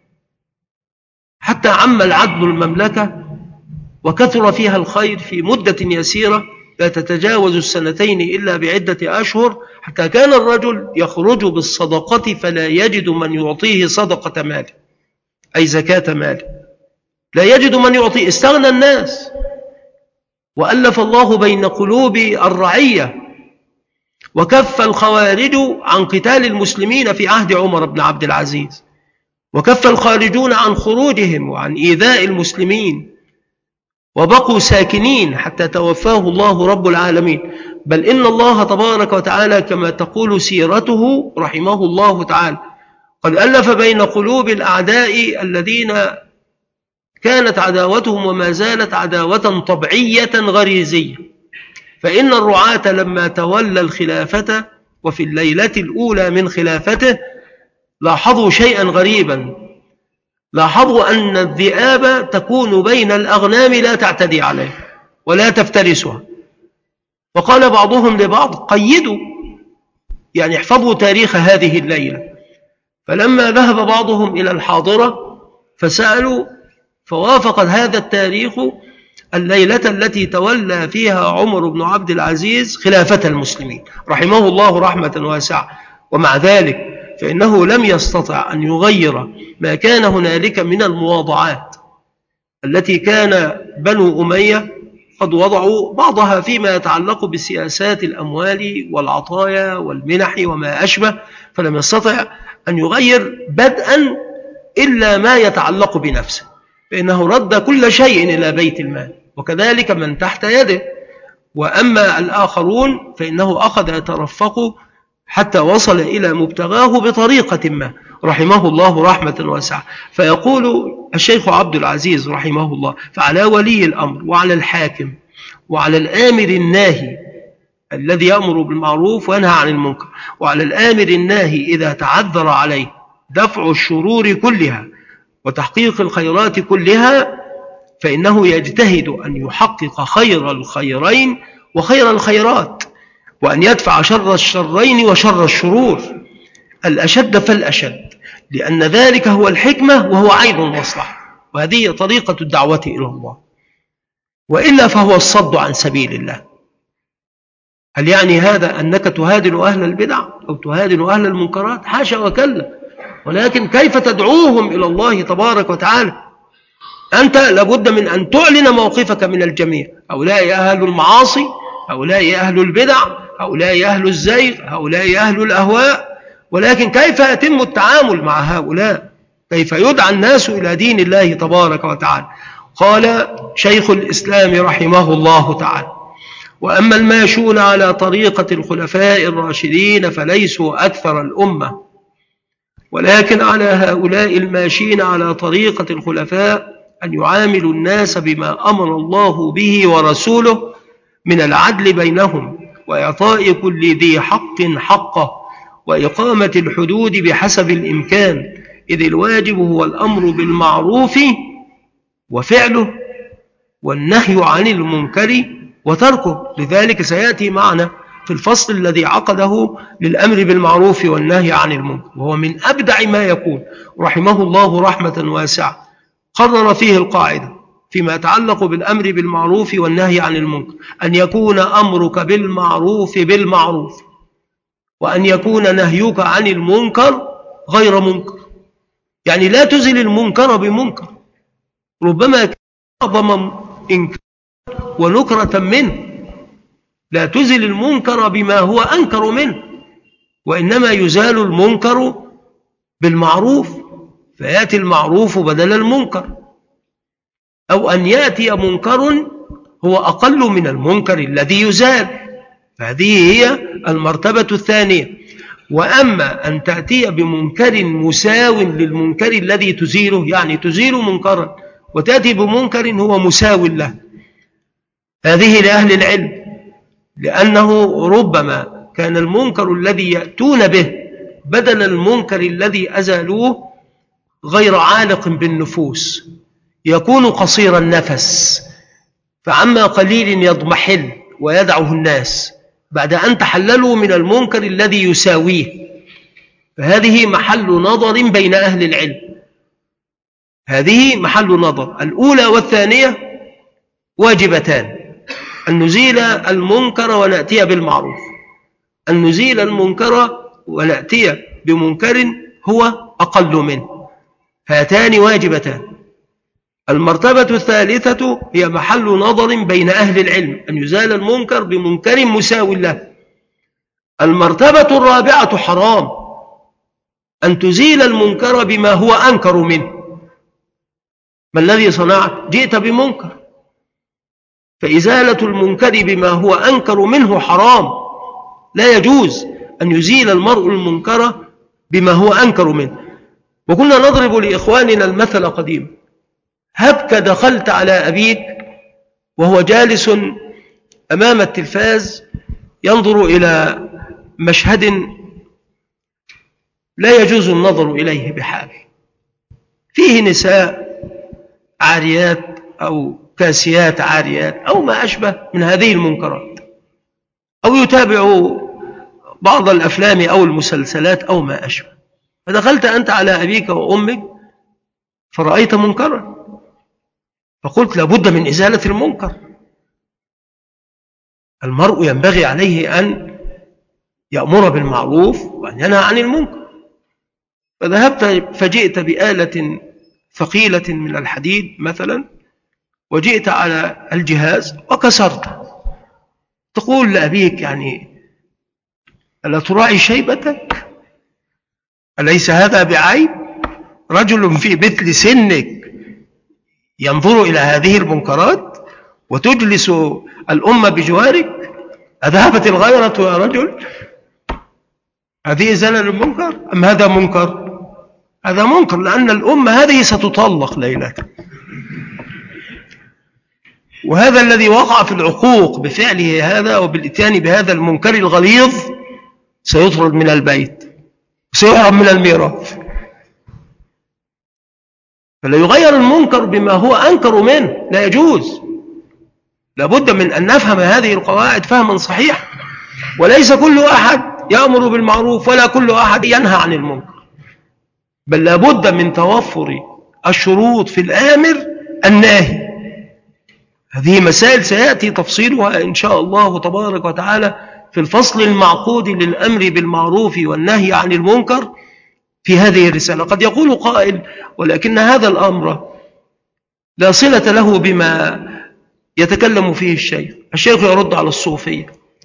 حتى عم العدل المملكة وكثر فيها الخير في مدة يسيرة لا تتجاوز السنتين إلا بعدة أشهر، حتى كان الرجل يخرج بالصدقة فلا يجد من يعطيه صدقة ماله، أي زكاة ماله، لا يجد من يعطيه. استغنى الناس وألف الله بين قلوب الرعية، وكف الخوارج عن قتال المسلمين في عهد عمر بن عبد العزيز، وكف الخارجون عن خروجهم وعن إيذاء المسلمين، وبقوا ساكنين حتى توفاه الله رب العالمين. بل إن الله تبارك وتعالى كما تقول سيرته رحمه الله تعالى قد ألف بين قلوب الأعداء الذين كانت عداوتهم وما زالت عداوة طبيعية غريزية، فإن الرعاة لما تولى الخلافة وفي الليلة الأولى من خلافته لاحظوا شيئا غريبا، لاحظوا أن الذئاب تكون بين الأغنام لا تعتدي عليه ولا تفترسها. فقال بعضهم لبعض قيدوا، يعني احفظوا تاريخ هذه الليلة. فلما ذهب بعضهم إلى الحاضرة فسألوا، فوافق هذا التاريخ الليلة التي تولى فيها عمر بن عبد العزيز خلافة المسلمين رحمه الله رحمة واسعة. ومع ذلك فإنه لم يستطع أن يغير ما كان هنالك من المواضعات التي كان بنو أمية قد وضعوا بعضها فيما يتعلق بسياسات الأموال والعطايا والمنح وما أشبه، فلم يستطع أن يغير بدءا إلا ما يتعلق بنفسه، فإنه رد كل شيء إلى بيت المال، وكذلك من تحت يده. وأما الآخرون فإنه أخذ يترفق حتى وصل إلى مبتغاه بطريقة ما رحمه الله رحمة واسعة. فيقول الشيخ عبد العزيز رحمه الله: فعلى ولي الأمر وعلى الحاكم وعلى الآمر الناهي الذي يأمر بالمعروف وينهى عن المنكر، وعلى الآمر الناهي إذا تعذر عليه دفع الشرور كلها وتحقيق الخيرات كلها، فإنه يجتهد أن يحقق خير الخيرين وخير الخيرات، وأن يدفع شر الشرين وشر الشرور، الأشد فالأشد، لأن ذلك هو الحكمة وهو عين المصلحة، وهذه طريقة الدعوة إلى الله. وإلا فهو الصد عن سبيل الله. هل يعني هذا أنك تهادن أهل البدع أو تهادن أهل المنكرات؟ حاشا وكلا، ولكن كيف تدعوهم إلى الله تبارك وتعالى؟ أنت لابد من أن تعلن موقفك من الجميع. هؤلاء أهل المعاصي، هؤلاء أهل البدع، هؤلاء أهل الزيغ، هؤلاء أهل الأهواء، ولكن كيف يتم التعامل مع هؤلاء؟ كيف يدعى الناس إلى دين الله تبارك وتعالى؟ قال شيخ الإسلام رحمه الله تعالى: وأما الماشون على طريقة الخلفاء الراشدين فليسوا أكثر الأمة، ولكن على هؤلاء الماشين على طريقة الخلفاء أن يعاملوا الناس بما أمر الله به ورسوله من العدل بينهم وإعطاء كل ذي حق حقه وإقامة الحدود بحسب الإمكان، إذ الواجب هو الأمر بالمعروف وفعله والنهي عن المنكر وتركه. لذلك سيأتي معنا في الفصل الذي عقده للأمر بالمعروف والنهي عن المنكر، وهو من أبدع ما يكون رحمه الله رحمة واسعة. قرر فيه القاعدة فيما يتعلق بالأمر بالمعروف والنهي عن المنكر: أن يكون أمرك بالمعروف بالمعروف، وأن يكون نهيك عن المنكر غير منكر. يعني لا تزل المنكر بمنكر، ربما كان أعظم إنكار ونكرة منه. لا تزل المنكر بما هو أنكر منه، وإنما يزال المنكر بالمعروف، فيأتي المعروف بدل المنكر، أو أن يأتي منكر هو أقل من المنكر الذي يزال، فهذه هي المرتبة الثانية. وأما أن تأتي بمنكر مساو للمنكر الذي تزيله، يعني تزيل منكرا وتأتي بمنكر هو مساو له، هذه لأهل العلم، لأنه ربما كان المنكر الذي يأتون به بدل المنكر الذي أزالوه غير عالق بالنفوس، يكون قصير النفس، فعما قليل يضمحل ويدعه الناس بعد أن تحللوا من المنكر الذي يساويه. فهذه محل نظر بين أهل العلم، هذه محل نظر. الأولى والثانية واجبتان: أن نزيل المنكر ونأتي بالمعروف، أن نزيل المنكر ونأتي بمنكر هو أقل منه، هاتان واجبتان. المرتبة الثالثة هي محل نظر بين أهل العلم: أن يزال المنكر بمنكر مساو له. المرتبة الرابعة حرام: أن تزيل المنكر بما هو أنكر منه. ما الذي صنعت؟ جئت بمنكر، فإزالة المنكر بما هو أنكر منه حرام، لا يجوز أن يزيل المرء المنكر بما هو أنكر منه. وكنا نضرب لإخواننا المثل قديما: هبك دخلت على أبيك وهو جالس أمام التلفاز ينظر إلى مشهد لا يجوز النظر إليه بحال، فيه نساء عاريات أو كاسيات عاريات أو ما أشبه من هذه المنكرات، أو يتابع بعض الأفلام أو المسلسلات أو ما أشبه، فدخلت أنت على أبيك وأمك فرأيت منكرا، فقلت لابد من إزالة المنكر. المرء ينبغي عليه أن يأمر بالمعروف وأن ينهى عن المنكر. فذهبت فجئت بآلة ثقيلة من الحديد مثلا، وجئت على الجهاز وكسرته، تقول لأبيك يعني ألا تراعي شيبتك؟ أليس هذا بعيب؟ رجل في مثل سنك ينظر إلى هذه المنكرات وتجلس الأمة بجوارك؟ أذهبت الغيرة يا رجل؟ هذه إزالة المنكر أم هذا منكر؟ هذا منكر، لأن الأمة هذه ستطلق ليلة، وهذا الذي وقع في العقوق بفعله هذا وبالإتيان بهذا المنكر الغليظ سيطرد من البيت، سيحرم من الميراث. فلا يغير المنكر بما هو أنكر منه، لا يجوز. لابد من أن نفهم هذه القواعد فهما صحيحا، وليس كل أحد يأمر بالمعروف ولا كل أحد ينهى عن المنكر، بل لابد من توفر الشروط في الآمر الناهي. هذه مسائل سيأتي تفصيلها إن شاء الله تبارك وتعالى في الفصل المعقود للأمر بالمعروف والنهي عن المنكر في هذه الرسالة. قد يقول قائل ولكن هذا الأمر لا صلة له بما يتكلم فيه الشيخ. الشيخ يرد على الصوفية،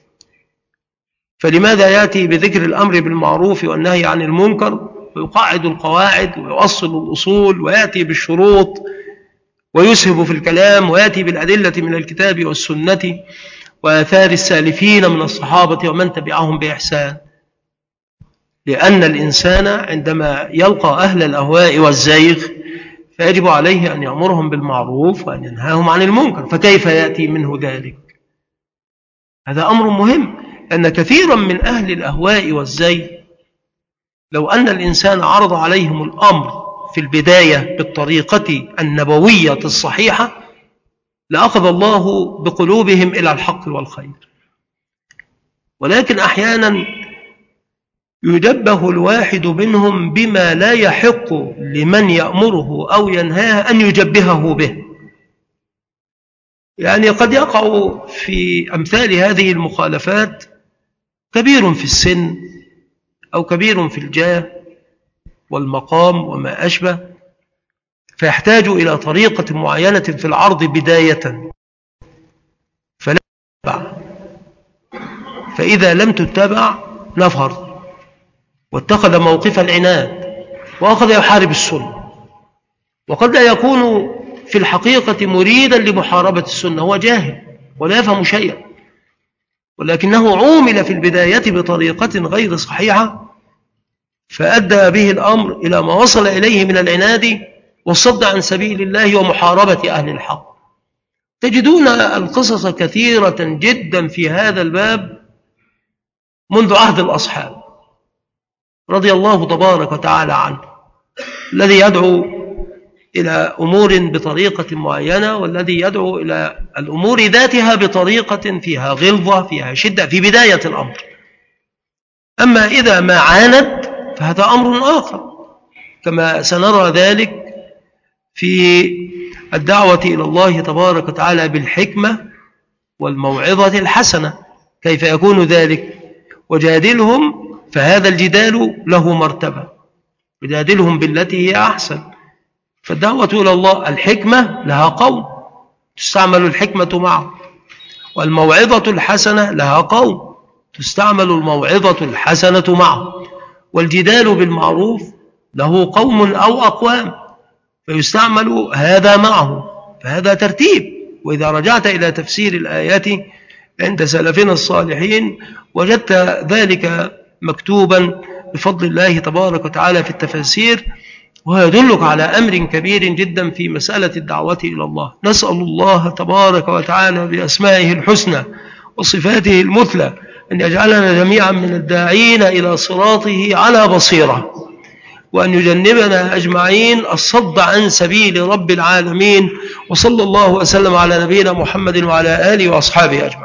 فلماذا يأتي بذكر الأمر بالمعروف والنهي عن المنكر ويقاعد القواعد ويؤصل الأصول ويأتي بالشروط ويسهب في الكلام ويأتي بالأدلة من الكتاب والسنة وآثار السالفين من الصحابة ومن تبعهم بإحسان؟ لأن الإنسان عندما يلقى أهل الأهواء والزيغ فيجب عليه أن يأمرهم بالمعروف وأن ينهاهم عن المنكر، فكيف يأتي منه ذلك؟ هذا أمر مهم، أن كثيرا من أهل الأهواء والزيغ لو أن الإنسان عرض عليهم الأمر في البداية بالطريقة النبوية الصحيحة لأخذ الله بقلوبهم إلى الحق والخير. ولكن أحيانا يجبه الواحد منهم بما لا يحق لمن يأمره أو ينهاه أن يجبهه به. يعني قد يقع في أمثال هذه المخالفات كبير في السن أو كبير في الجاه والمقام وما أشبه، فيحتاج إلى طريقة معينة في العرض بداية فلا تتبع، فإذا لم تتبع نفر واتخذ موقف العناد وأخذ يحارب السنة. وقد لا يكون في الحقيقة مريدا لمحاربة السنة، هو جاهل ولا يفهم شيئا، ولكنه عومل في البداية بطريقة غير صحيحة فأدى به الأمر إلى ما وصل إليه من العناد والصد عن سبيل الله ومحاربة أهل الحق. تجدون القصص كثيرة جدا في هذا الباب منذ عهد الأصحاب رضي الله تبارك وتعالى عنه، الذي يدعو إلى أمور بطريقة معينة والذي يدعو إلى الأمور ذاتها بطريقة فيها غلظة فيها شدة في بداية الأمر. أما إذا ما عاند فهذا أمر آخر، كما سنرى ذلك في الدعوة إلى الله تبارك وتعالى بالحكمة والموعظة الحسنة. كيف يكون ذلك؟ وجادلهم، فهذا الجدال له مرتبة، وجادلهم بالتي هي أحسن. فالدعوة إلى الله الحكمة لها قوم تستعمل الحكمة معه، والموعظة الحسنة لها قوم تستعمل الموعظة الحسنة معه، والجدال بالمعروف له قوم أو أقوام فيستعمل هذا معه، فهذا ترتيب. وإذا رجعت إلى تفسير الآيات عند سلفنا الصالحين وجدت ذلك مكتوبا بفضل الله تبارك وتعالى في التفاسير، ويدلك على أمر كبير جدا في مسألة الدعوة إلى الله. نسأل الله تبارك وتعالى بأسمائه الحسنى وصفاته المثلى، أن يجعلنا جميعا من الداعين إلى صراطه على بصيرة، وأن يجنبنا أجمعين الصد عن سبيل رب العالمين. وصلى الله وسلم على نبينا محمد وعلى آله وأصحابه أجمعين.